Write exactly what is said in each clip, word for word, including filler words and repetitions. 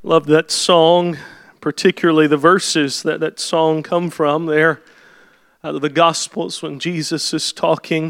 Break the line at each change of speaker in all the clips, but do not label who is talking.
Love that song, particularly the verses that that song come from there out of the Gospels when Jesus is talking.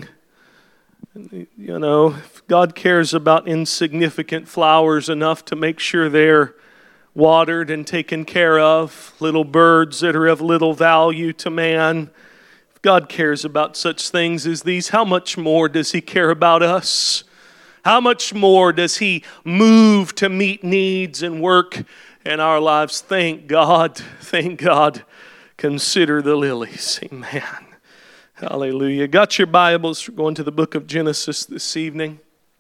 You know, if God cares about insignificant flowers enough to make sure they're watered and taken care of, little birds that are of little value to man, if God cares about such things as these, how much more does He care about us? How much more does He move to meet needs and work in our lives? Thank God, thank God. Consider the lilies. Amen. Hallelujah. Got your Bibles? We're going to the book of Genesis this evening.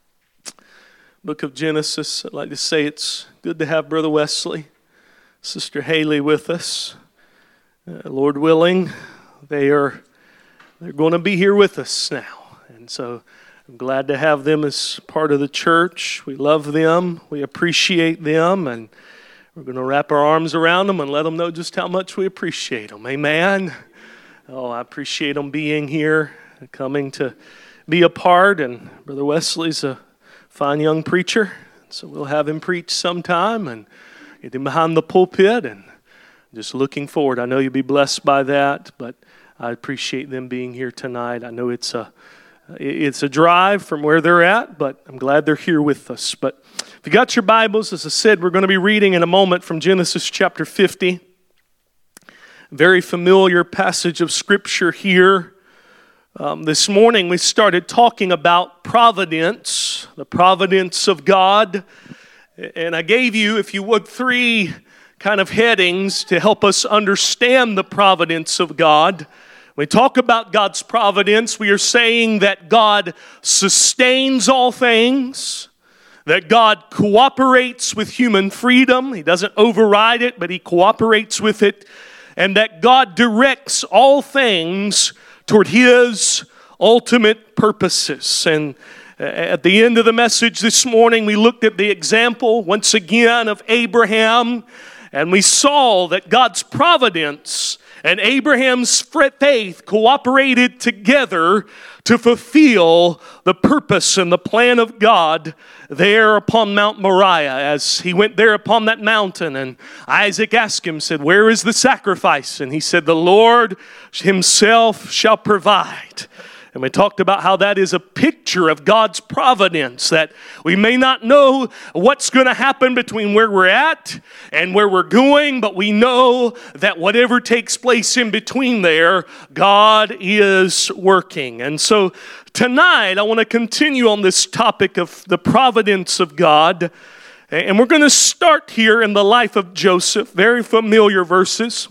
Book of Genesis. I'd like to say it's good to have Brother Wesley, Sister Haley with us. Uh, Lord willing, they are they're going to be here with us now. And so I'm glad to have them as part of the church. We love them. We appreciate them. And we're going to wrap our arms around them and let them know just how much we appreciate them. Amen. Oh, I appreciate them being here, coming to be a part. And Brother Wesley's a fine young preacher. So we'll have him preach sometime and get him behind the pulpit. And just looking forward. I know you'll be blessed by that. But I appreciate them being here tonight. I know it's a It's a drive from where they're at, but I'm glad they're here with us. But if you got your Bibles, as I said, we're going to be reading in a moment from Genesis chapter fifty. Very familiar passage of Scripture here. Um, this morning we started talking about providence, the providence of God. And I gave you, if you would, three kind of headings to help us understand the providence of God. When we talk about God's providence, we are saying that God sustains all things, that God cooperates with human freedom. He doesn't override it, but He cooperates with it, and that God directs all things toward His ultimate purposes. And at the end of the message this morning, we looked at the example once again of Abraham, and we saw that God's providence and Abraham's faith cooperated together to fulfill the purpose and the plan of God there upon Mount Moriah. As he went there upon that mountain, and Isaac asked him, said, "Where is the sacrifice?" And he said, "The Lord Himself shall provide." And we talked about how that is a picture of God's providence, that we may not know what's going to happen between where we're at and where we're going, but we know that whatever takes place in between there, God is working. And so tonight, I want to continue on this topic of the providence of God. And we're going to start here in the life of Joseph, very familiar verses,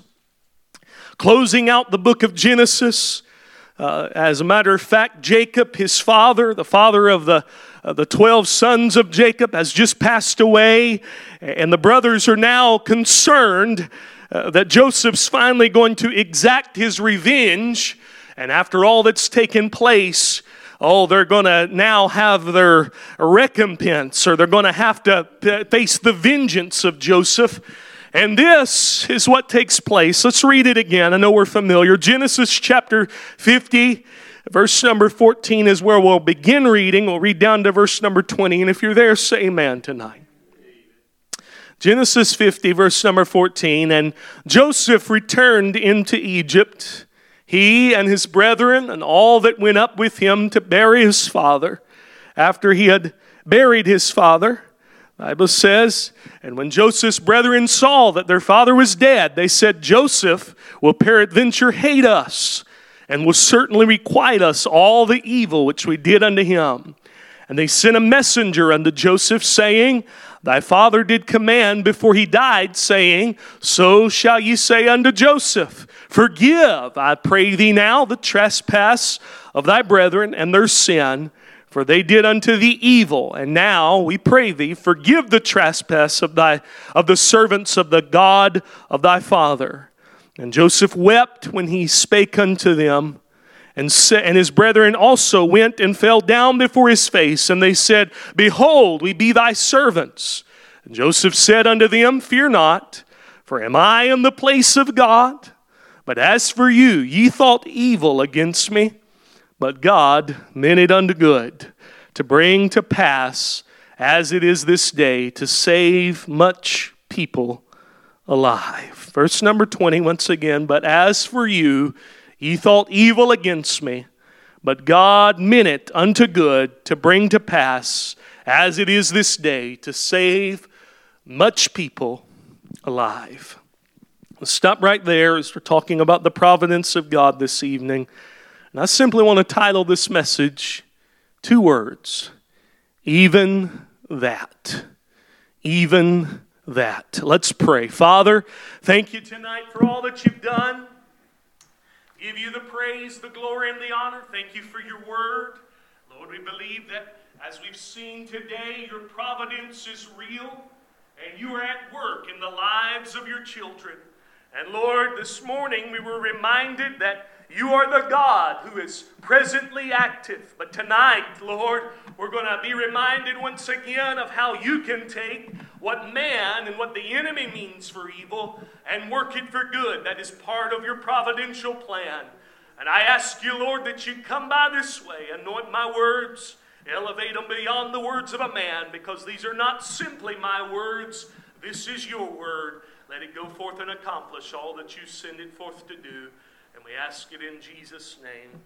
closing out the book of Genesis. Uh, as a matter of fact, Jacob, his father, the father of the uh, the twelve sons of Jacob, has just passed away, and the brothers are now concerned uh, that Joseph's finally going to exact his revenge, and after all that's taken place, oh, they're going to now have their recompense, or they're going to have to face the vengeance of Joseph. And this is what takes place. Let's read it again. I know we're familiar. Genesis chapter fifty, verse number fourteen is where we'll begin reading. We'll read down to verse number twenty. And if you're there, say amen tonight. Genesis fifty, verse number fourteen. And Joseph returned into Egypt, he and his brethren, and all that went up with him to bury his father. After he had buried his father, the Bible says, and when Joseph's brethren saw that their father was dead, they said, "Joseph will peradventure hate us, and will certainly requite us all the evil which we did unto him." And they sent a messenger unto Joseph, saying, "Thy father did command before he died, saying, So shall ye say unto Joseph, Forgive, I pray thee now, the trespass of thy brethren and their sin, for they did unto thee evil, and now we pray thee, forgive the trespass of thy of the servants of the God of thy father." And Joseph wept when he spake unto them, and sa- and his brethren also went and fell down before his face, and they said, "Behold, we be thy servants." And Joseph said unto them, "Fear not, for am I in the place of God? But as for you, ye thought evil against me, but God meant it unto good, to bring to pass, as it is this day, to save much people alive. Verse number twenty, once again, but as for you, ye thought evil against me, but God meant it unto good to bring to pass, as it is this day, to save much people alive. Let's stop right there as we're talking about the providence of God this evening. And I simply want to title this message, two words, even that. Even that. Let's pray. Father, thank you tonight for all that you've done. Give you the praise, the glory, and the honor. Thank you for your word. Lord, we believe that as we've seen today, your providence is real, and you are at work in the lives of your children. And Lord, this morning we were reminded that you are the God who is presently active. But tonight, Lord, we're going to be reminded once again of how you can take what man and what the enemy means for evil and work it for good. That is part of your providential plan. And I ask you, Lord, that you come by this way, anoint my words, elevate them beyond the words of a man, because these are not simply my words. This is your word. Let it go forth and accomplish all that you send it forth to do. And we ask it in Jesus' name.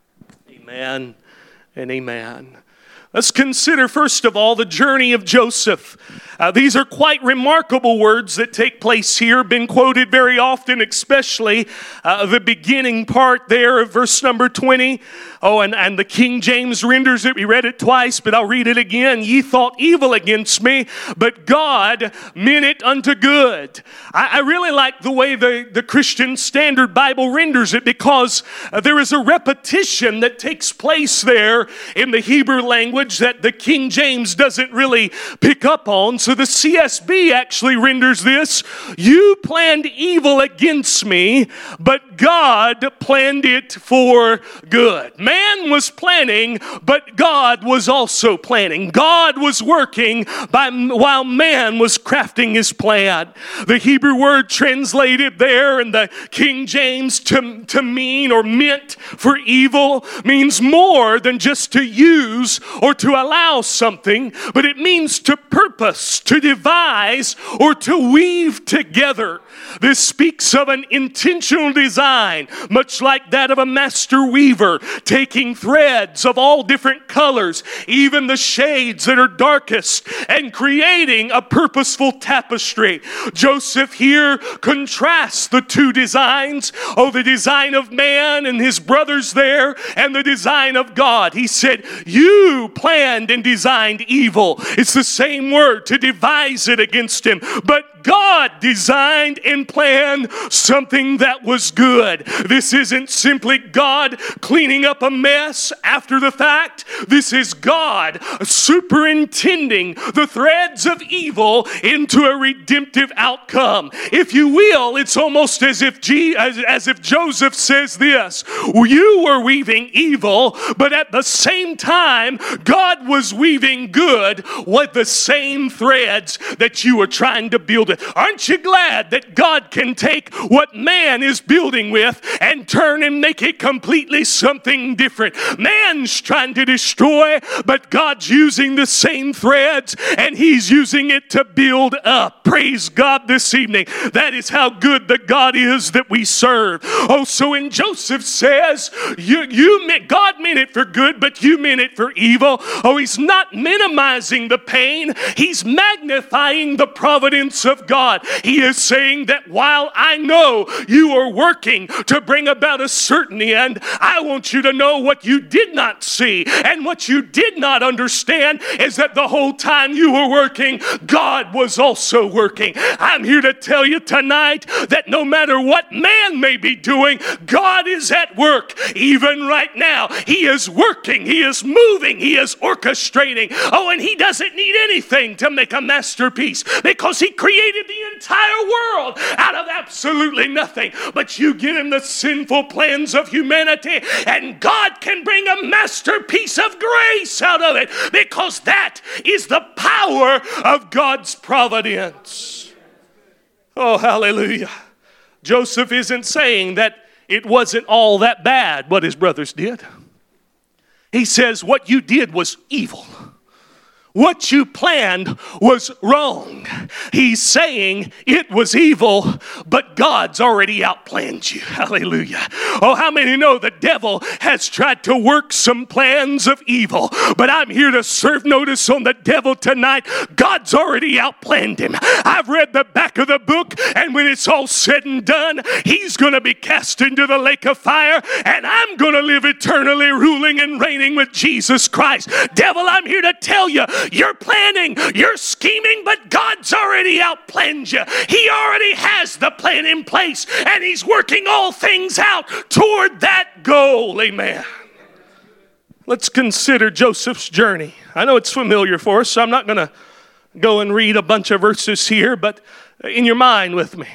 Amen and amen. Let's consider, first of all, the journey of Joseph. Uh, these are quite remarkable words that take place here, been quoted very often, especially uh, the beginning part there of verse number twenty. Oh, and, and the King James renders it. We read it twice, but I'll read it again. Ye thought evil against me, but God meant it unto good. I, I really like the way the, the Christian Standard Bible renders it, because uh, there is a repetition that takes place there in the Hebrew language that the King James doesn't really pick up on. So the C S B actually renders this: you planned evil against me, but God planned it for good. Man was planning, but God was also planning. God was working by, while man was crafting his plan. The Hebrew word translated there in the King James to, to mean or meant for evil means more than just to use or to allow something, but it means to purpose, to devise, or to weave together. This speaks of an intentional design, much like that of a master weaver, taking threads of all different colors, even the shades that are darkest, and creating a purposeful tapestry. Joseph here contrasts the two designs, oh, the design of man and his brothers there, and the design of God. He said, you planned and designed evil. It's the same word, to devise it against him. But God designed and planned something that was good. This isn't simply God cleaning up a mess after the fact. This is God superintending the threads of evil into a redemptive outcome. If you will, it's almost as if G, as, as if Joseph says this: you were weaving evil, but at the same time, God was weaving good with the same threads that you were trying to build it. Aren't you glad that God can take what man is building with and turn and make it completely something different? Man's trying to destroy, but God's using the same threads and he's using it to build up. Praise God this evening. That is how good the God is that we serve. Oh, so when Joseph says, you, you meant, God meant it for good, but you meant it for evil. Oh, he's not minimizing the pain. He's magnifying the providence of God. He is saying that while I know you are working to bring about a certain end, I want you to know what you did not see and what you did not understand is that the whole time you were working, God was also working. I'm here to tell you tonight that no matter what man may be doing, God is at work. Even right now, he is working, he is moving, he is orchestrating. Oh, and he doesn't need anything to make a masterpiece, because he created the entire world out of absolutely nothing. But you get in the sinful plans of humanity, and God can bring a masterpiece of grace out of it, because that is the power of God's providence. Oh, hallelujah. Joseph isn't saying that it wasn't all that bad what his brothers did. He says what you did was evil. what you planned was wrong. He's saying it was evil, but God's already outplanned you. Hallelujah. Oh, how many know the devil has tried to work some plans of evil? But I'm here to serve notice on the devil tonight. God's already outplanned him. I've read the back of the book, and when it's all said and done, he's going to be cast into the lake of fire, and I'm going to live eternally ruling and reigning with Jesus Christ. Devil, I'm here to tell you, you're planning, you're scheming, but God's already outplanned you. He already has the plan in place, and he's working all things out toward that goal. Amen. Let's consider Joseph's journey. I know it's familiar for us, so I'm not going to go and read a bunch of verses here, but in your mind with me.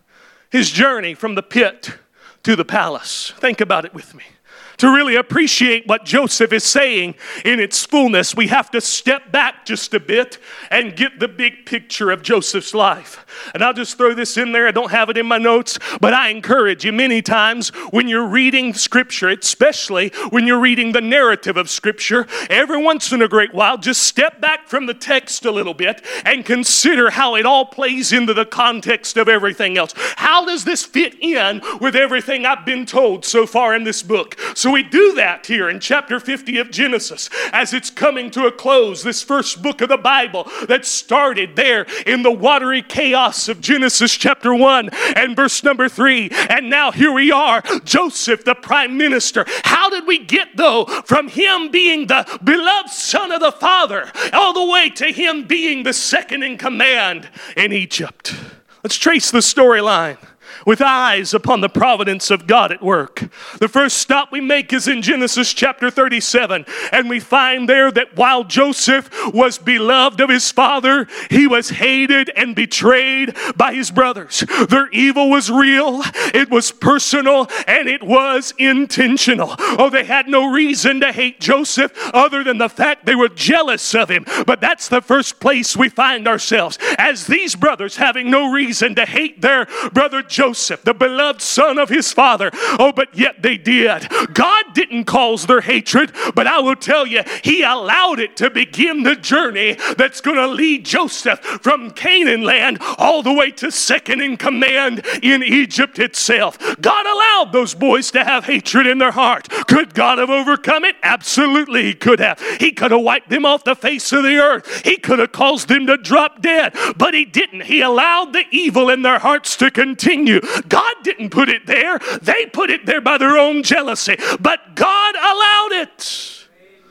His journey from the pit to the palace. Think about it with me. To really appreciate what Joseph is saying in its fullness, we have to step back just a bit and get the big picture of Joseph's life. And I'll just throw this in there. I don't have it in my notes, but I encourage you many times when you're reading Scripture, especially when you're reading the narrative of Scripture, every once in a great while, just step back from the text a little bit and consider how it all plays into the context of everything else. How does this fit in with everything I've been told so far in this book? So we do that here in chapter fifty of Genesis as it's coming to a close, this first book of the Bible that started there in the watery chaos of Genesis chapter one and verse number three. And now here we are, Joseph, the prime minister. How did we get, though, from him being the beloved son of the father all the way to him being the second in command in Egypt? Let's trace the storyline with eyes upon the providence of God at work. The first stop we make is in Genesis chapter thirty-seven, and we find there that while Joseph was beloved of his father, he was hated and betrayed by his brothers. Their evil was real, it was personal, and it was intentional. Oh, they had no reason to hate Joseph other than the fact they were jealous of him. But that's the first place we find ourselves, as these brothers having no reason to hate their brother Joseph, the beloved son of his father. Oh, but yet they did. God didn't cause their hatred, but I will tell you, he allowed it to begin the journey that's going to lead Joseph from Canaan land all the way to second in command in Egypt itself. God allowed those boys to have hatred in their heart. Could God have overcome it? Absolutely he could have. He could have wiped them off the face of the earth. He could have caused them to drop dead, but he didn't. He allowed the evil in their hearts to continue. God didn't put it there. They put it there by their own jealousy. But God allowed it.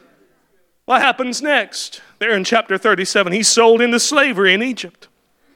What happens next? There in chapter thirty-seven, he's sold into slavery in Egypt.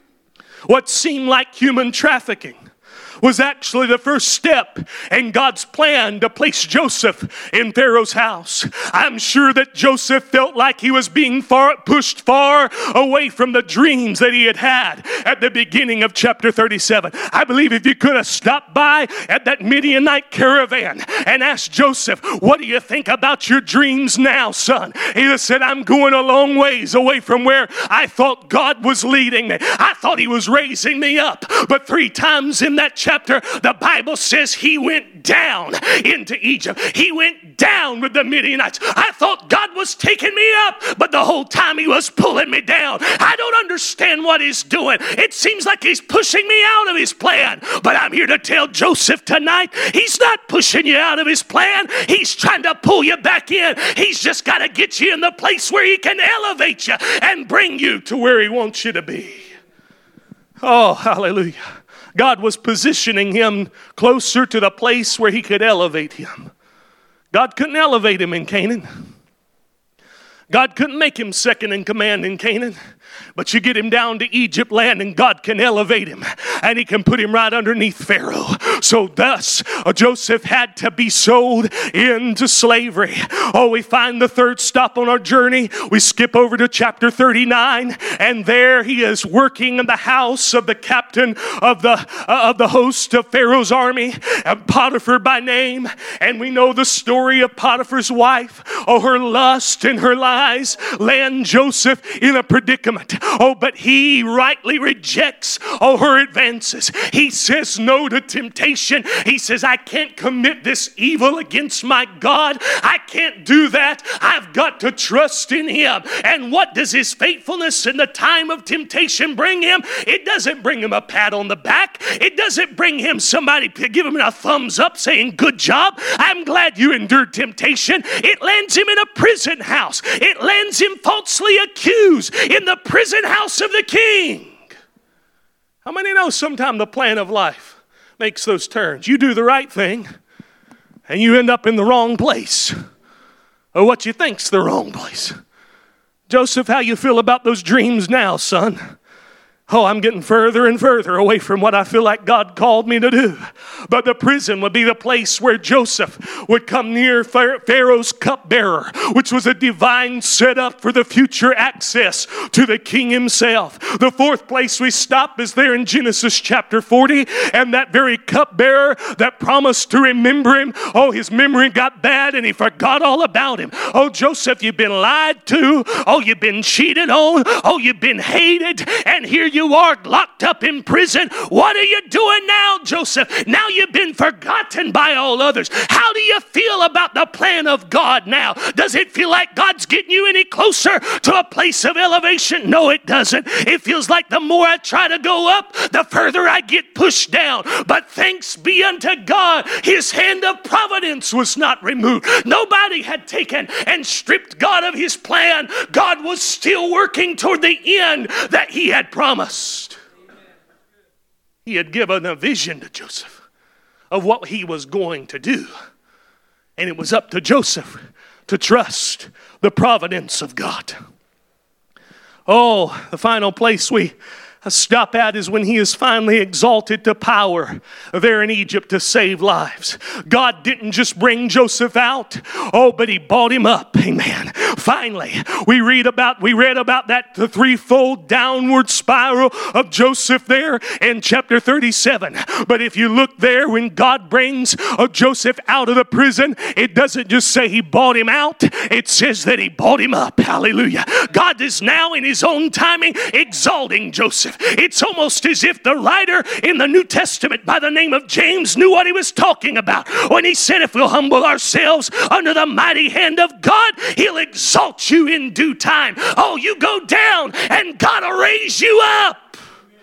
What seemed like human trafficking was actually the first step in God's plan to place Joseph in Pharaoh's house. I'm sure that Joseph felt like he was being far, pushed far away from the dreams that he had had at the beginning of chapter thirty-seven. I believe if you could have stopped by at that Midianite caravan and asked Joseph, what do you think about your dreams now, son? He would have said, I'm going a long ways away from where I thought God was leading me. I thought he was raising me up. But three times in that chapter, Chapter, the Bible says he went down into Egypt. He went down with the Midianites. I thought God was taking me up, but the whole time he was pulling me down. I don't understand what he's doing. It seems like he's pushing me out of his plan. But I'm here to tell Joseph tonight, he's not pushing you out of his plan. He's trying to pull you back in. He's just got to get you in the place where he can elevate you and bring you to where he wants you to be. Oh, hallelujah. God was positioning him closer to the place where he could elevate him. God couldn't elevate him in Canaan. God couldn't make him second in command in Canaan. But you get him down to Egypt land and God can elevate him. And he can put him right underneath Pharaoh. So thus, Joseph had to be sold into slavery. Oh, we find the third stop on our journey. We skip over to chapter thirty-nine. And there he is working in the house of the captain of the, uh, of the host of Pharaoh's army, Potiphar by name. And we know the story of Potiphar's wife. Oh, her lust and her lies land Joseph in a predicament. predicament. Oh, but he rightly rejects all her advances. He says no to temptation. He says, I can't commit this evil against my God. I can't do that. I've got to trust in him. And what does his faithfulness in the time of temptation bring him? It doesn't bring him a pat on the back. It doesn't bring him somebody to give him a thumbs up saying, good job. I'm glad you endured temptation. It lands him in a prison house. It lands him falsely accused in the prison house of the king. How many know sometimes the plan of life makes those turns? You do the right thing and you end up in the wrong place, or what you think's the wrong place. Joseph, how you feel about those dreams now, son? Oh, I'm getting further and further away from what I feel like God called me to do. But the prison would be the place where Joseph would come near Pharaoh's cupbearer, which was a divine setup for the future access to the king himself. The fourth place we stop is there in Genesis chapter forty, and that very cupbearer that promised to remember him, oh, his memory got bad and he forgot all about him. Oh, Joseph, you've been lied to. Oh, you've been cheated on. Oh, you've been hated. And here you You are locked up in prison. What are you doing now, Joseph? Now you've been forgotten by all others. How do you feel about the plan of God now? Does it feel like God's getting you any closer to a place of elevation? No, it doesn't. It feels like the more I try to go up, the further I get pushed down. But thanks be unto God, his hand of providence was not removed. Nobody had taken and stripped God of his plan. God was still working toward the end that he had promised. He had given a vision to Joseph of what he was going to do. And it was up to Joseph to trust the providence of God. Oh, the final place we stop at is when he is finally exalted to power there in Egypt to save lives. God didn't just bring Joseph out, oh, but he bought him up. Amen. Finally, we read about we read about that the threefold downward spiral of Joseph there in chapter thirty-seven. But if you look there, when God brings uh, Joseph out of the prison, it doesn't just say he bought him out. It says that he bought him up. Hallelujah. God is now in his own timing exalting Joseph. It's almost as if the writer in the New Testament by the name of James knew what he was talking about when he said, if we'll humble ourselves under the mighty hand of God, he'll exalt you in due time. Oh, you go down and God will raise you up.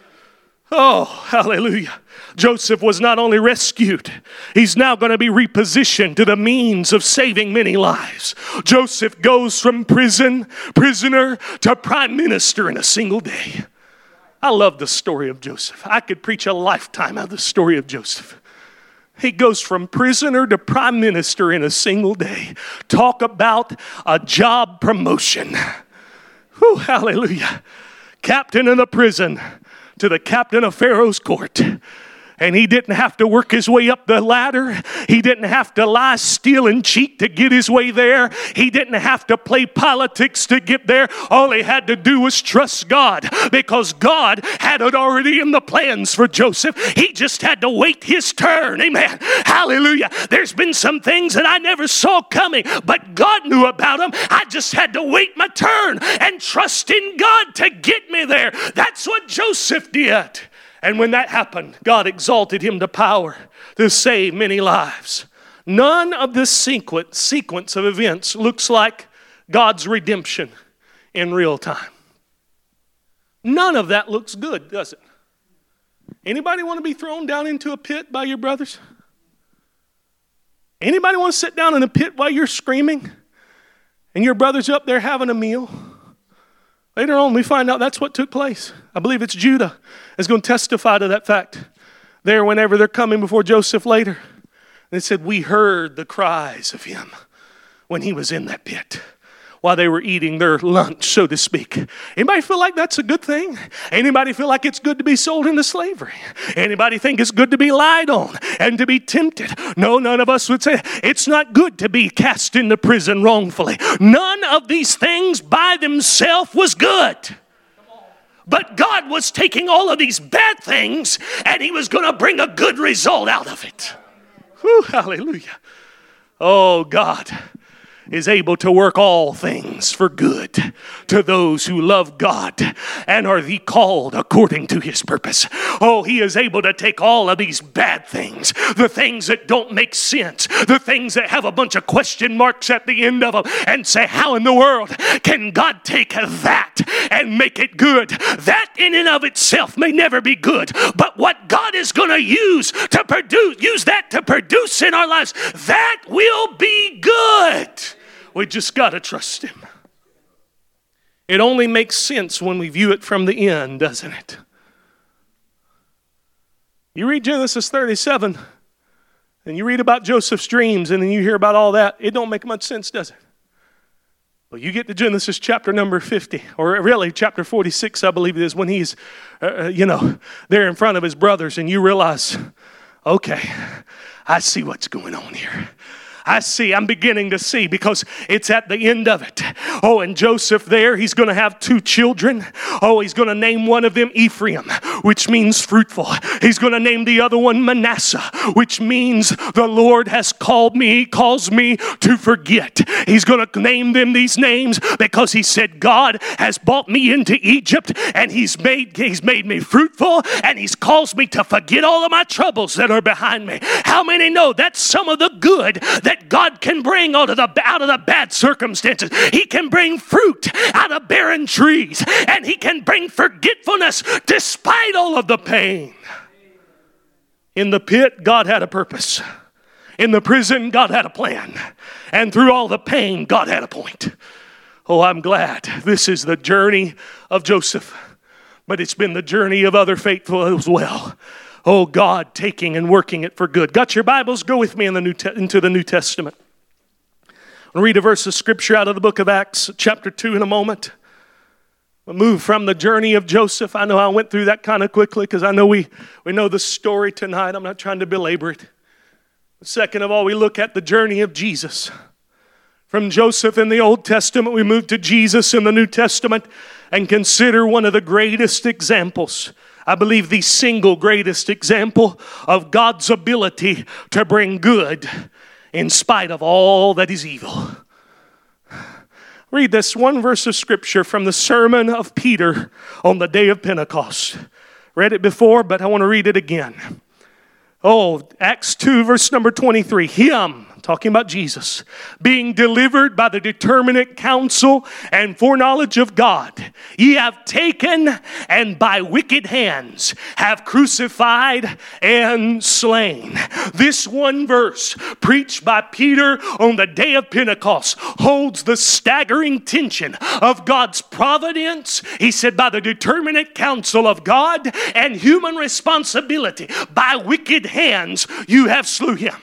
Oh, hallelujah. Joseph was not only rescued, he's now going to be repositioned to the means of saving many lives. Joseph goes from prison, prisoner to prime minister in a single day. I love the story of Joseph. I could preach a lifetime of the story of Joseph. He goes from prisoner to prime minister in a single day. Talk about a job promotion. Whew, hallelujah. Captain of the prison to the captain of Pharaoh's court. And he didn't have to work his way up the ladder. He didn't have to lie, steal, and cheat to get his way there. He didn't have to play politics to get there. All he had to do was trust God, because God had it already in the plans for Joseph. He just had to wait his turn. Amen. Hallelujah. There's been some things that I never saw coming, but God knew about them. I just had to wait my turn and trust in God to get me there. That's what Joseph did. And when that happened, God exalted him to power to save many lives. None of this sequence, sequence of events looks like God's redemption in real time. None of that looks good, does it? Anybody want to be thrown down into a pit by your brothers? Anybody want to sit down in a pit while you're screaming and your brother's up there having a meal? Later on, we find out that's what took place. I believe it's Judah is going to testify to that fact. There, whenever they're coming before Joseph later, they said, we heard the cries of him when he was in that pit, while they were eating their lunch, so to speak. Anybody feel like that's a good thing? Anybody feel like it's good to be sold into slavery? Anybody think it's good to be lied on and to be tempted? No, none of us would say it's not good to be cast into prison wrongfully. None of these things by themselves was good. But God was taking all of these bad things and he was going to bring a good result out of it. Whew, hallelujah. Oh, God is able to work all things for good to those who love God and are the called according to his purpose. Oh, he is able to take all of these bad things, the things that don't make sense, the things that have a bunch of question marks at the end of them, and say, how in the world can God take that and make it good? That in and of itself may never be good, but what God is going to use to produce, use that to produce in our lives, that will be good. We just got to trust him. It only makes sense when we view it from the end, doesn't it? You read Genesis thirty-seven, and you read about Joseph's dreams, and then you hear about all that. It don't make much sense, does it? Well, you get to Genesis chapter number fifty, or really chapter forty-six, I believe it is, when he's, uh, you know, there in front of his brothers, and you realize, okay, I see what's going on here. I see, I'm beginning to see, because it's at the end of it. Oh, and Joseph there, he's going to have two children. Oh, he's going to name one of them Ephraim, which means fruitful. He's going to name the other one Manasseh, which means the Lord has called me, he calls me to forget. He's going to name them these names because he said, God has brought me into Egypt, and he's made, he's made me fruitful, and he's caused me to forget all of my troubles that are behind me. How many know that's some of the good that God can bring out of the out of the bad circumstances? He can bring fruit out of barren trees, and he can bring forgetfulness despite all of the pain. In the pit, God had a purpose. In the prison, God had a plan. And through all the pain, God had a point. Oh, I'm glad this is the journey of Joseph, but it's been the journey of other faithful as well. Oh, God taking and working it for good. Got your Bibles? Go with me in the New Te- into the New Testament. I'll read a verse of scripture out of the book of Acts, chapter two in a moment. We'll move from the journey of Joseph. I know I went through that kind of quickly because I know we, we know the story tonight. I'm not trying to belabor it. But second of all, we look at the journey of Jesus. From Joseph in the Old Testament, we move to Jesus in the New Testament and consider one of the greatest examples, I believe the single greatest example of God's ability to bring good in spite of all that is evil. Read this one verse of scripture from the sermon of Peter on the day of Pentecost. Read it before, but I want to read it again. Oh, Acts two, verse number twenty-three. Him, talking about Jesus, being delivered by the determinate counsel and foreknowledge of God, ye have taken and by wicked hands have crucified and slain. This one verse, preached by Peter on the day of Pentecost, holds the staggering tension of God's providence. He said, by the determinate counsel of God and human responsibility, by wicked hands you have slew him.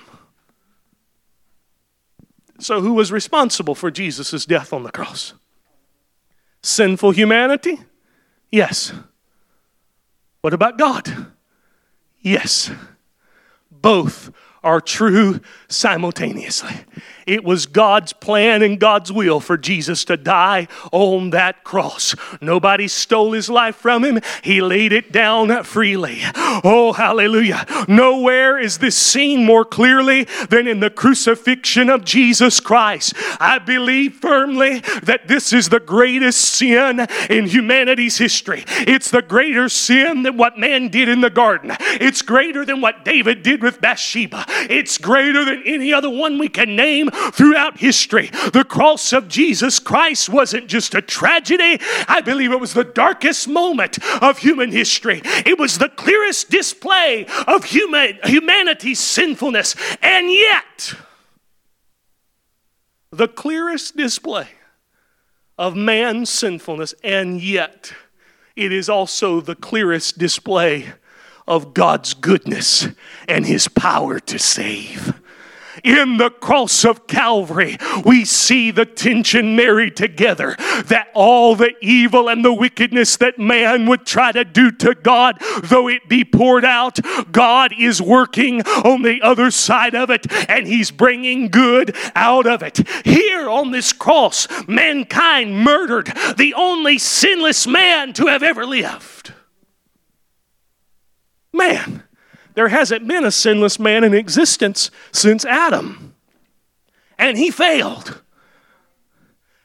So who was responsible for Jesus' death on the cross? Sinful humanity? Yes. What about God? Yes. Both are true simultaneously. It was God's plan and God's will for Jesus to die on that cross. Nobody stole his life from him. He laid it down freely. Oh, hallelujah. Nowhere is this seen more clearly than in the crucifixion of Jesus Christ. I believe firmly that this is the greatest sin in humanity's history. It's the greater sin than what man did in the garden. It's greater than what David did with Bathsheba. It's greater than any other one we can name throughout history. The cross of Jesus Christ wasn't just a tragedy. I believe it was the darkest moment of human history. It was the clearest display of human, humanity's sinfulness. And yet, the clearest display of man's sinfulness, and yet, it is also the clearest display of God's goodness and his power to save. In the cross of Calvary, we see the tension married together, that all the evil and the wickedness that man would try to do to God, though it be poured out, God is working on the other side of it, and he's bringing good out of it. Here on this cross, mankind murdered the only sinless man to have ever lived. Man. There hasn't been a sinless man in existence since Adam. And he failed.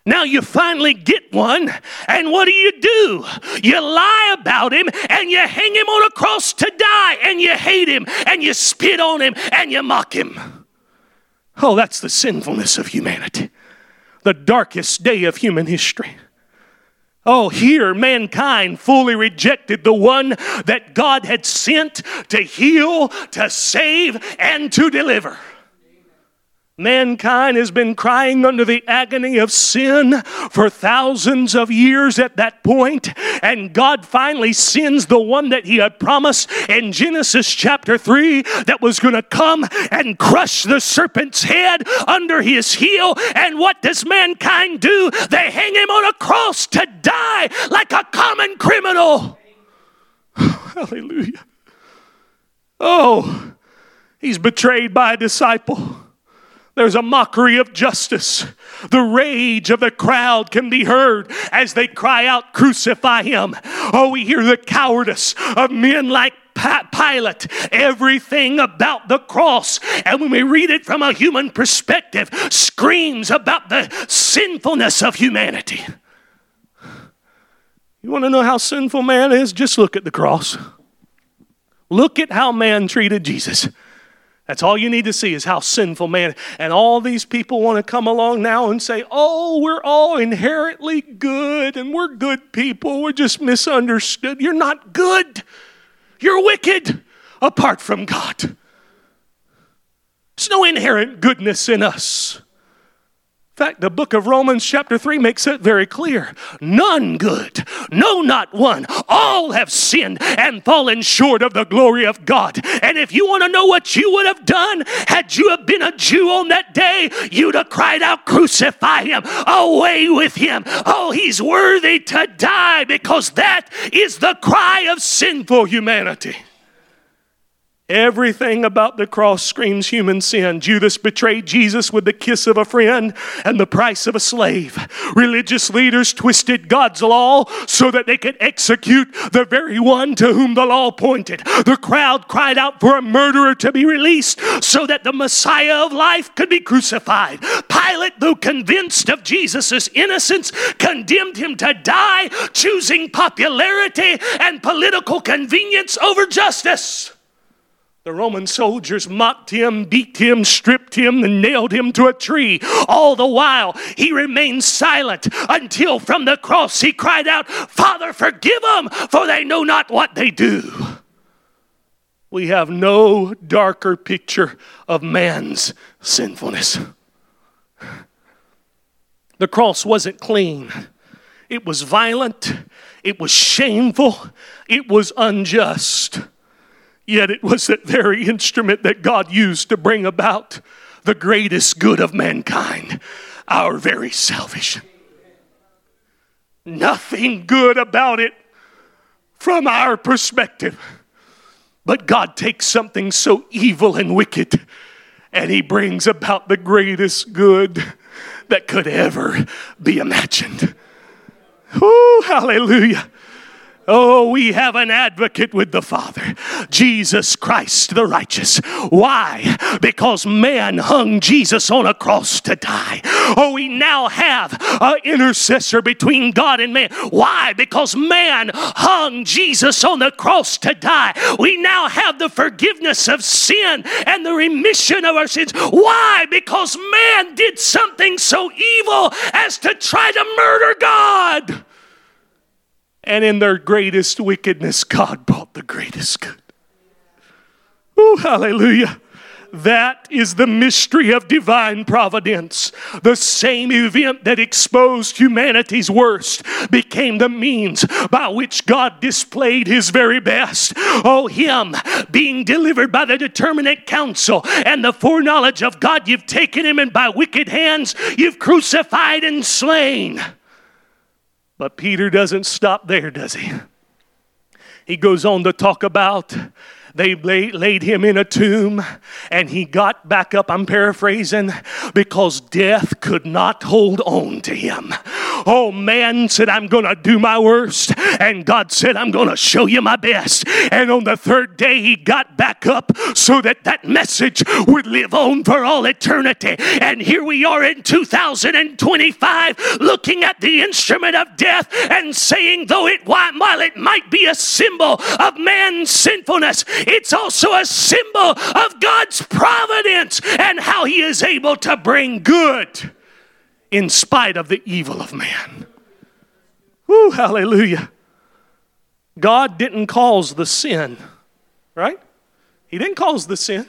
Now you finally get one, and what do you do? You lie about him, and you hang him on a cross to die, and you hate him, and you spit on him, and you mock him. Oh, that's the sinfulness of humanity. The darkest day of human history. Oh, here mankind fully rejected the one that God had sent to heal, to save, and to deliver. Mankind has been crying under the agony of sin for thousands of years at that point, and God finally sends the one that he had promised in Genesis chapter three that was going to come and crush the serpent's head under his heel. And what does mankind do? They hang him on a cross to die like a common criminal. Hallelujah. Oh, he's betrayed by a disciple. There's a mockery of justice. The rage of the crowd can be heard as they cry out, "Crucify him." Oh, we hear the cowardice of men like Pilate. Everything about the cross, and when we read it from a human perspective, screams about the sinfulness of humanity. You want to know how sinful man is? Just look at the cross. Look at how man treated Jesus. That's all you need to see is how sinful man. And all these people want to come along now and say, oh, we're all inherently good and we're good people. We're just misunderstood. You're not good. You're wicked apart from God. There's no inherent goodness in us. In fact, the book of Romans chapter three makes it very clear. None good, no, not one. All have sinned and fallen short of the glory of God. And if you want to know what you would have done had you have been a Jew on that day, you'd have cried out, "Crucify him, away with him. Oh, he's worthy to die," because that is the cry of sinful humanity. Everything about the cross screams human sin. Judas betrayed Jesus with the kiss of a friend and the price of a slave. Religious leaders twisted God's law so that they could execute the very one to whom the law pointed. The crowd cried out for a murderer to be released so that the Messiah of life could be crucified. Pilate, though convinced of Jesus' innocence, condemned him to die, choosing popularity and political convenience over justice. The Roman soldiers mocked him, beat him, stripped him, and nailed him to a tree. All the while, he remained silent until from the cross he cried out, "Father, forgive them, for they know not what they do." We have no darker picture of man's sinfulness. The cross wasn't clean. It was violent. It was shameful. It was unjust. Yet it was that very instrument that God used to bring about the greatest good of mankind, our very salvation. Nothing good about it from our perspective. But God takes something so evil and wicked and he brings about the greatest good that could ever be imagined. Woo, hallelujah. Oh, we have an advocate with the Father, Jesus Christ the righteous. Why? Because man hung Jesus on a cross to die. Oh, we now have an intercessor between God and man. Why? Because man hung Jesus on the cross to die. We now have the forgiveness of sin and the remission of our sins. Why? Because man did something so evil as to try to murder God. And in their greatest wickedness, God brought the greatest good. Oh, hallelujah. That is the mystery of divine providence. The same event that exposed humanity's worst became the means by which God displayed his very best. Oh, him being delivered by the determinate counsel and the foreknowledge of God, you've taken him, and by wicked hands you've crucified and slain. But Peter doesn't stop there, does he? He goes on to talk about they laid him in a tomb and he got back up, I'm paraphrasing, because death could not hold on to him. Oh, man said, I'm going to do my worst. And God said, I'm going to show you my best. And on the third day, he got back up so that that message would live on for all eternity. And here we are in two thousand twenty-five looking at the instrument of death and saying, though it, while it might be a symbol of man's sinfulness, it's also a symbol of God's providence and how he is able to bring good in spite of the evil of man. Woo, hallelujah. God didn't cause the sin, right? He didn't cause the sin.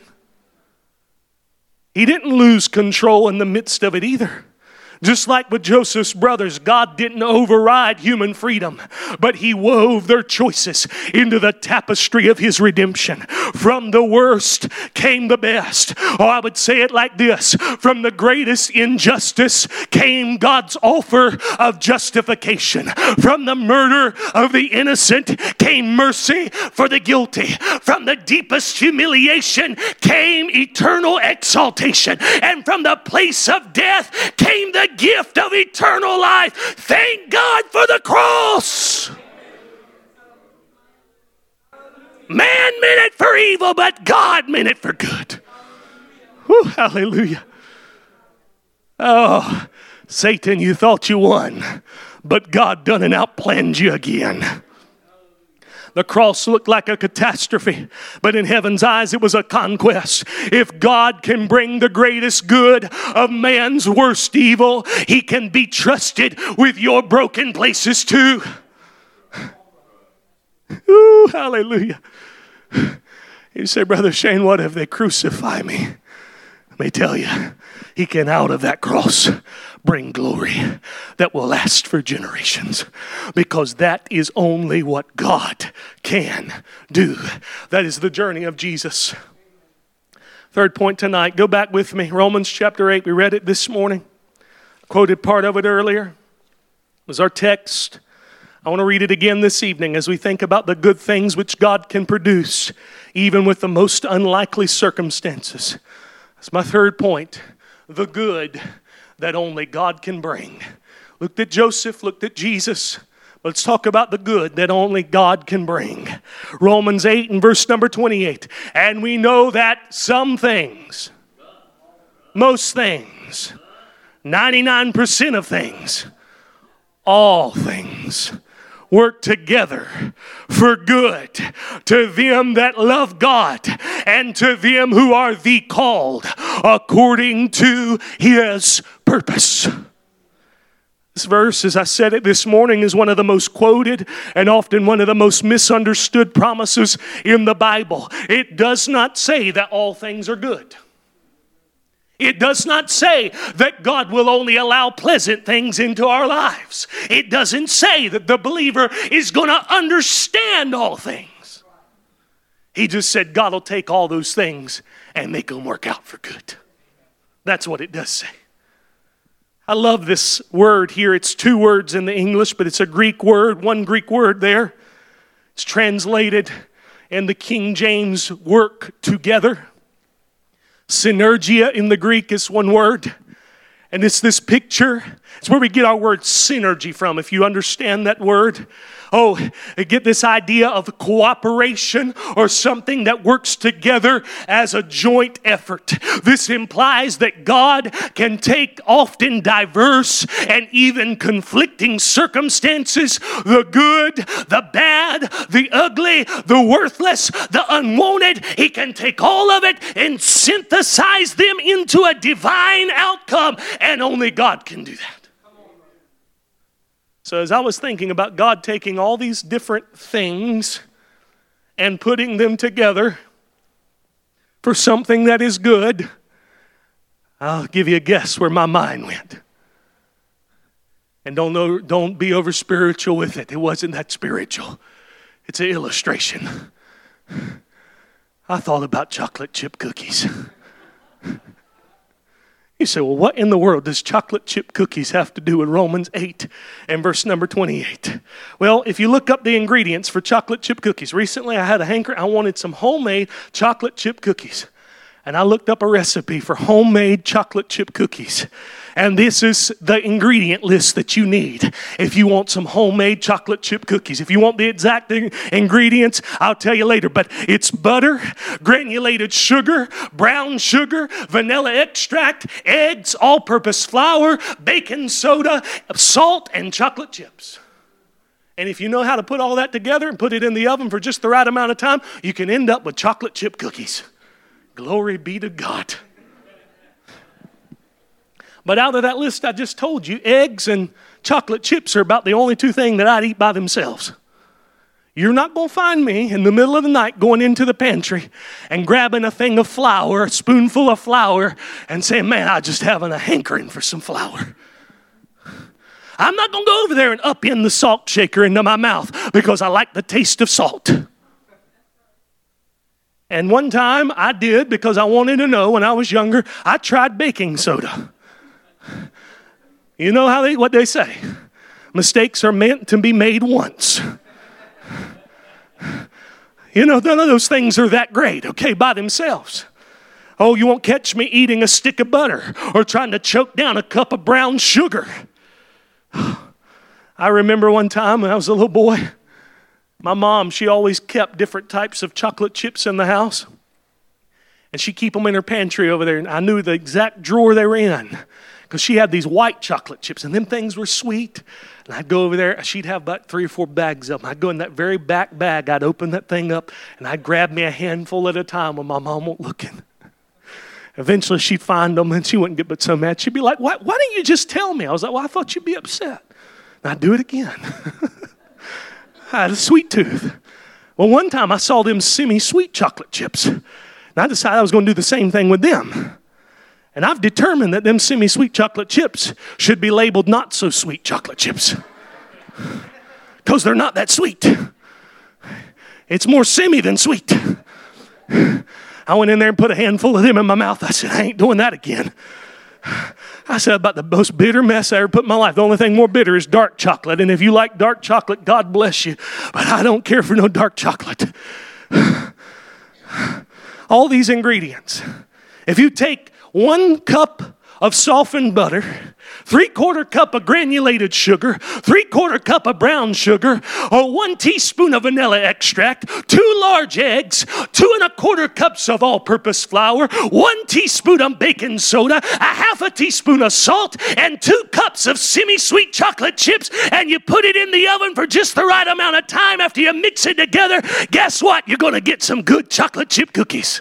He didn't lose control in the midst of it either. Just like with Joseph's brothers, God didn't override human freedom, but he wove their choices into the tapestry of his redemption. From the worst came the best. Or I would say it like this: from the greatest injustice came God's offer of justification. From the murder of the innocent came mercy for the guilty. From the deepest humiliation came eternal exaltation. And from the place of death came the gift of eternal life. Thank God for the cross. Man meant it for evil, but God meant it for good. Whew, hallelujah. Oh, Satan, you thought you won, but God done and outplanned you again. The cross looked like a catastrophe, but in heaven's eyes it was a conquest. If God can bring the greatest good of man's worst evil, he can be trusted with your broken places too. Ooh, hallelujah. You say, Brother Shane, what if they crucify me? Let me tell you, he can out of that cross bring glory that will last for generations, because that is only what God can do. That is the journey of Jesus. Third point tonight, go back with me. Romans chapter eight, we read it this morning. Quoted part of it earlier. It was our text. I want to read it again this evening as we think about the good things which God can produce, even with the most unlikely circumstances. That's my third point. The good that only God can bring. Looked at Joseph, looked at Jesus. Let's talk about the good that only God can bring. Romans eight and verse number twenty-eight. And we know that some things, most things, ninety-nine percent of things, all things work together for good to them that love God and to them who are the called according to his purpose. This verse, as I said it this morning, is one of the most quoted and often one of the most misunderstood promises in the Bible. It does not say that all things are good. It does not say that God will only allow pleasant things into our lives. It doesn't say that the believer is going to understand all things. He just said God will take all those things and make them work out for good. That's what it does say. I love this word here. It's two words in the English, but it's a Greek word, one Greek word there. It's translated in the King James work together. Synergia in the Greek is one word. And it's this picture. It's where we get our word synergy from, if you understand that word. Oh, get this idea of cooperation or something that works together as a joint effort. This implies that God can take often diverse and even conflicting circumstances, the good, the bad, the ugly, the worthless, the unwanted. He can take all of it and synthesize them into a divine outcome, and only God can do that. So as I was thinking about God taking all these different things and putting them together for something that is good, I'll give you a guess where my mind went. And don't know, don't be over spiritual with it. It wasn't that spiritual. It's an illustration. I thought about chocolate chip cookies. You say, well, what in the world does chocolate chip cookies have to do with Romans eight and verse number twenty-eight? Well, if you look up the ingredients for chocolate chip cookies, recently I had a hanker, I wanted some homemade chocolate chip cookies. and I looked up a recipe for homemade chocolate chip cookies. And this is the ingredient list that you need if you want some homemade chocolate chip cookies. If you want the exact in- ingredients, I'll tell you later. But it's butter, granulated sugar, brown sugar, vanilla extract, eggs, all-purpose flour, baking soda, salt, and chocolate chips. And if you know how to put all that together and put it in the oven for just the right amount of time, you can end up with chocolate chip cookies. Glory be to God. But out of that list I just told you, eggs and chocolate chips are about the only two things that I'd eat by themselves. You're not going to find me in the middle of the night going into the pantry and grabbing a thing of flour, a spoonful of flour, and saying, man, I'm just having a hankering for some flour. I'm not going to go over there and up in the salt shaker into my mouth because I like the taste of salt. And one time I did, because I wanted to know when I was younger, I tried baking soda. You know how they what they say? Mistakes are meant to be made once. You know, none of those things are that great, okay, by themselves. Oh, you won't catch me eating a stick of butter or trying to choke down a cup of brown sugar. I remember one time when I was a little boy, my mom, she always kept different types of chocolate chips in the house. And she'd keep them in her pantry over there. And I knew the exact drawer they were in because she had these white chocolate chips. And them things were sweet. And I'd go over there. She'd have about three or four bags of them. I'd go in that very back bag. I'd open that thing up. And I'd grab me a handful at a time when my mom wasn't looking. Eventually, she'd find them. And she wouldn't get but so mad. She'd be like, why, why didn't you just tell me? I was like, well, I thought you'd be upset. And I'd do it again. I had a sweet tooth. Well, one time I saw them semi-sweet chocolate chips. And I decided I was going to do the same thing with them. And I've determined that them semi-sweet chocolate chips should be labeled not so sweet chocolate chips. Because they're not that sweet. It's more semi than sweet. I went in there and put a handful of them in my mouth. I said, I ain't doing that again. I said about the most bitter mess I ever put in my life. The only thing more bitter is dark chocolate. And if you like dark chocolate, God bless you. But I don't care for no dark chocolate. All these ingredients. If you take one cup of softened butter, three-quarter cup of granulated sugar, three-quarter cup of brown sugar, or one teaspoon of vanilla extract, two large eggs, two and a quarter cups of all-purpose flour, one teaspoon of baking soda, a half a teaspoon of salt, and two cups of semi-sweet chocolate chips, and you put it in the oven for just the right amount of time. After you mix it together, guess what? You're going to get some good chocolate chip cookies.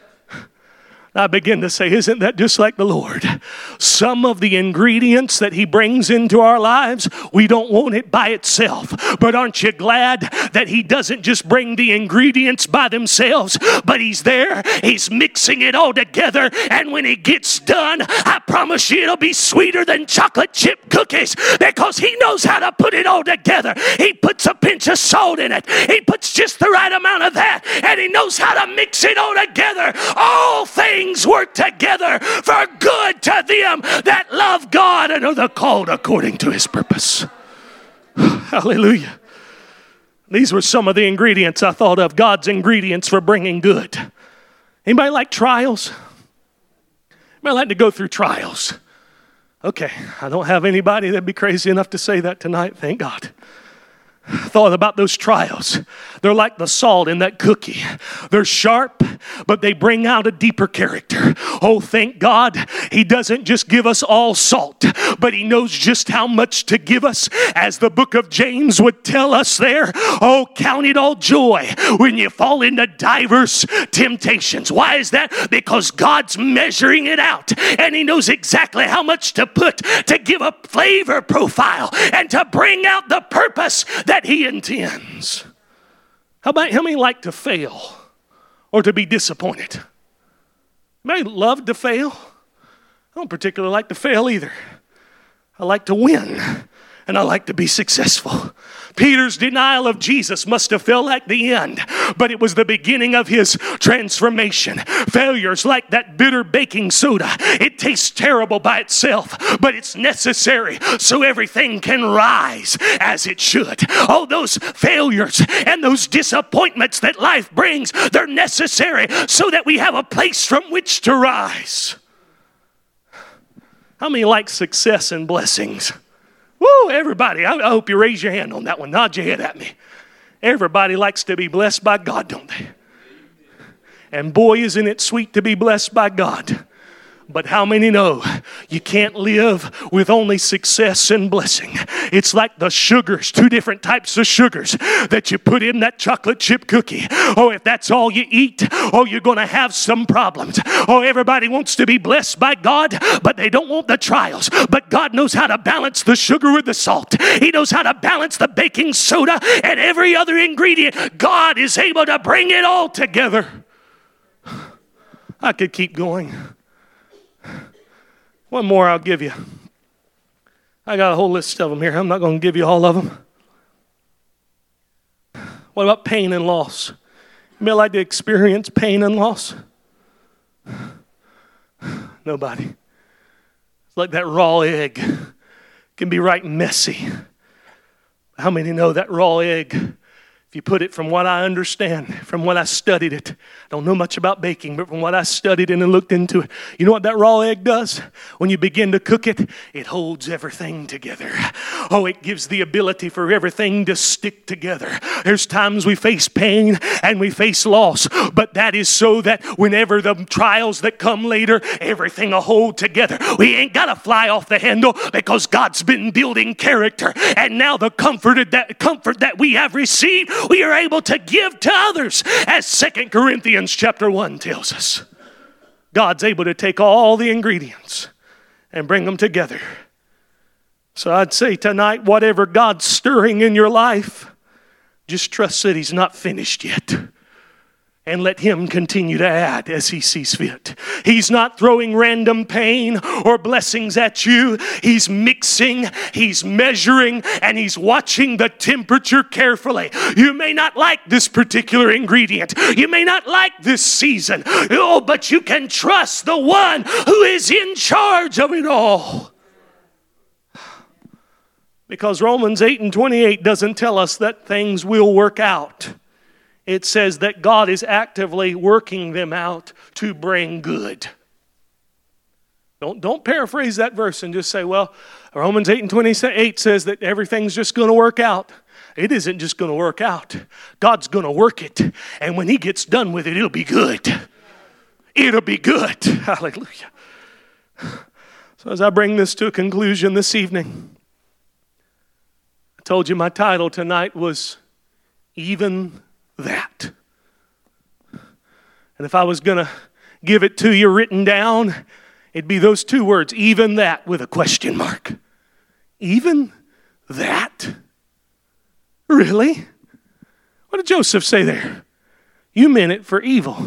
I begin to say, isn't that just like the Lord? Some of the ingredients that He brings into our lives, we don't want it by itself. But aren't you glad that He doesn't just bring the ingredients by themselves, but He's there, He's mixing it all together, and when He gets done, I promise you it'll be sweeter than chocolate chip cookies because He knows how to put it all together. He puts a pinch of salt in it. He puts just the right amount of that, and He knows how to mix it all together. All things work together for good to them that love God and are the called according to His purpose. Hallelujah. These were some of the ingredients I thought of, God's ingredients for bringing good. Anybody like trials? Anybody like to go through trials? Okay, I don't have anybody that'd be crazy enough to say that tonight, thank God. Thought about those trials. They're like the salt in that cookie. They're sharp, but they bring out a deeper character. Oh, thank God, He doesn't just give us all salt, but He knows just how much to give us. As the book of James would tell us there, oh, count it all joy when you fall into diverse temptations. Why is that? Because God's measuring it out, and He knows exactly how much to put to give a flavor profile and to bring out the purpose that that He intends. How about how many like to fail or to be disappointed? Anybody love to fail? I don't particularly like to fail either. I like to win. and I like to be successful. Peter's denial of Jesus must have felt like the end, but it was the beginning of his transformation. Failures like that bitter baking soda. It tastes terrible by itself, but it's necessary so everything can rise as it should. Oh, those failures and those disappointments that life brings, they're necessary so that we have a place from which to rise. How many like success and blessings? Woo, everybody. I, I hope you raise your hand on that one. Nod your head at me. Everybody likes to be blessed by God, don't they? And boy, isn't it sweet to be blessed by God. But how many know you can't live with only success and blessing? It's like the sugars, two different types of sugars that you put in that chocolate chip cookie. Oh, if that's all you eat, oh, you're going to have some problems. Oh, everybody wants to be blessed by God, but they don't want the trials. But God knows how to balance the sugar with the salt. He knows how to balance the baking soda and every other ingredient. God is able to bring it all together. I could keep going. One more I'll give you. I got a whole list of them here. I'm not going to give you all of them. What about pain and loss? You may like to experience pain and loss? Nobody. It's like that raw egg. It can be right messy. How many know that raw egg? If you put it, from what I understand, from when I studied it, I don't know much about baking, but from what I studied it and looked into it, you know what that raw egg does? When you begin to cook it, it holds everything together. Oh, it gives the ability for everything to stick together. There's times we face pain and we face loss, but that is so that whenever the trials that come later, everything will hold together. We ain't got to fly off the handle because God's been building character, and now the comfort that comfort that we have received, we are able to give to others, as Second Corinthians chapter one tells us. God's able to take all the ingredients and bring them together. So I'd say tonight, whatever God's stirring in your life, just trust that He's not finished yet. And let Him continue to add as He sees fit. He's not throwing random pain or blessings at you. He's mixing, He's measuring, and He's watching the temperature carefully. You may not like this particular ingredient. You may not like this season. Oh, but you can trust the one who is in charge of it all. Because Romans eight and twenty-eight doesn't tell us that things will work out. It says that God is actively working them out to bring good. Don't, don't paraphrase that verse and just say, well, Romans eight and twenty-eight says that everything's just going to work out. It isn't just going to work out. God's going to work it. And when He gets done with it, it'll be good. It'll be good. Hallelujah. So as I bring this to a conclusion this evening, I told you my title tonight was Even That. And if I was going to give it to you written down, it'd be those two words, even that, with a question mark. Even that? Really? What did Joseph say there? You meant it for evil.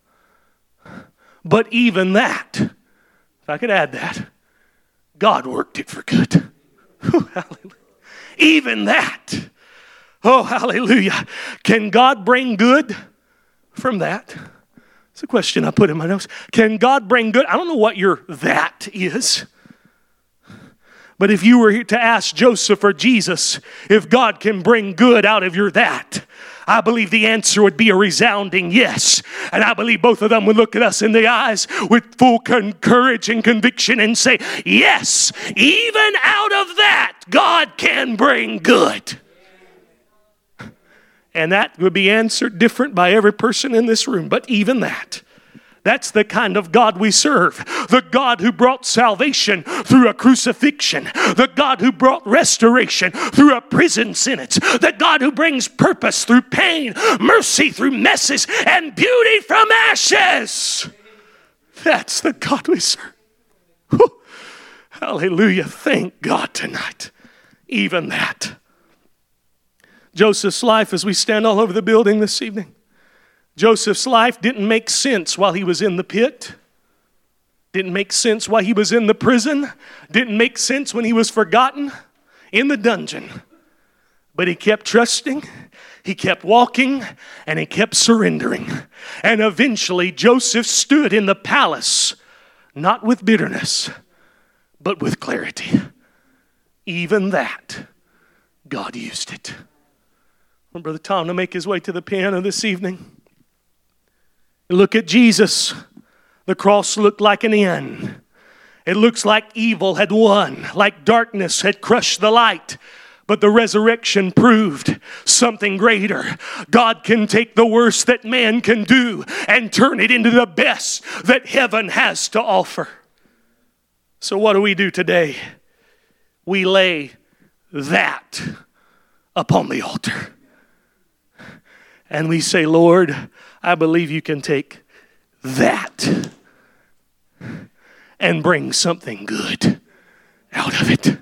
But even that, if I could add that, God worked it for good. Hallelujah. Even that. Oh, hallelujah. Can God bring good from that? It's a question I put in my notes. Can God bring good? I don't know what your that is. But if you were to ask Joseph or Jesus if God can bring good out of your that, I believe the answer would be a resounding yes. And I believe both of them would look at us in the eyes with full con- courage and conviction and say, yes, even out of that, God can bring good. And that would be answered different by every person in this room. But even that, that's the kind of God we serve. The God who brought salvation through a crucifixion. The God who brought restoration through a prison sentence. The God who brings purpose through pain, mercy through messes, and beauty from ashes. That's the God we serve. Whew. Hallelujah. Thank God tonight. Even that. Joseph's life, as we stand all over the building this evening, Joseph's life didn't make sense while he was in the pit. Didn't make sense while he was in the prison. Didn't make sense when he was forgotten. in the dungeon. But he kept trusting, he kept walking, and he kept surrendering. And eventually Joseph stood in the palace, not with bitterness, but with clarity. Even that, God used it. I want Brother Tom to make his way to the piano this evening. Look at Jesus. The cross looked like an end. It looks like evil had won, like darkness had crushed the light. But the resurrection proved something greater. God can take the worst that man can do and turn it into the best that heaven has to offer. So what do we do today? We lay that upon the altar. And we say, Lord, I believe you can take that and bring something good out of it.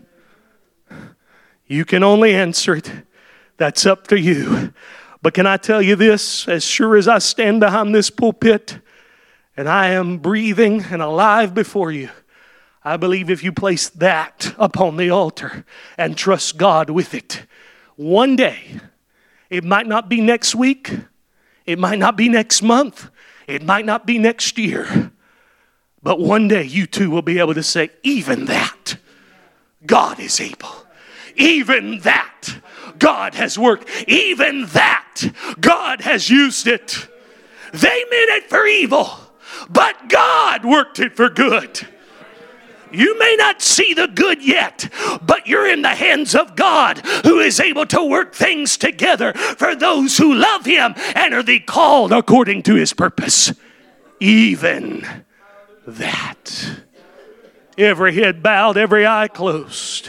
You can only answer it. That's up to you. But can I tell you this? As sure as I stand behind this pulpit and I am breathing and alive before you, I believe if you place that upon the altar and trust God with it, one day, it might not be next week, it might not be next month, it might not be next year, but one day you too will be able to say, even that, God is able. Even that, God has worked. Even that, God has used it. They meant it for evil, but God worked it for good. You may not see the good yet, but you're in the hands of God, who is able to work things together for those who love Him and are the called according to His purpose. Even that. Every head bowed, every eye closed.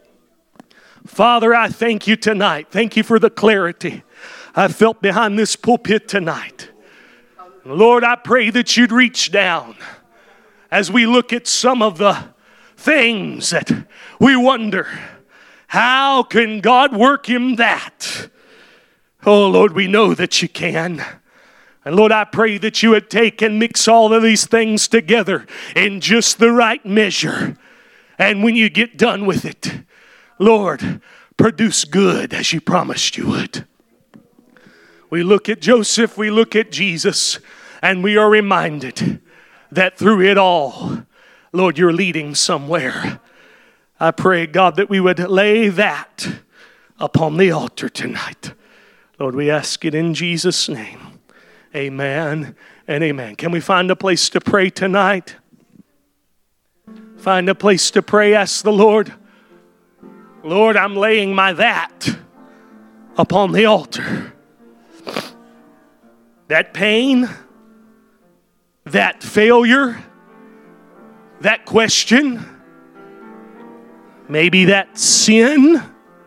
Father, I thank you tonight. Thank you for the clarity I felt behind this pulpit tonight. Lord, I pray that you'd reach down as we look at some of the things that we wonder, how can God work in that? Oh, Lord, we know that you can. And Lord, I pray that you would take and mix all of these things together in just the right measure. And when you get done with it, Lord, produce good as you promised you would. We look at Joseph, we look at Jesus, and we are reminded that through it all, Lord, you're leading somewhere. I pray, God, that we would lay that upon the altar tonight. Lord, we ask it in Jesus' name. Amen and amen. Can we find a place to pray tonight? Find a place to pray. Ask the Lord, Lord, I'm laying my that upon the altar. That pain, that failure, that question, maybe that sin,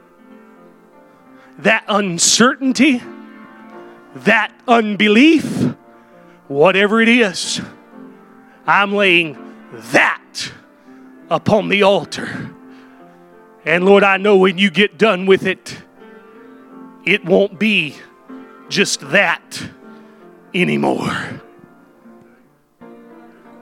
that uncertainty, that unbelief, whatever it is, I'm laying that upon the altar. And Lord, I know when you get done with it, it won't be just that anymore.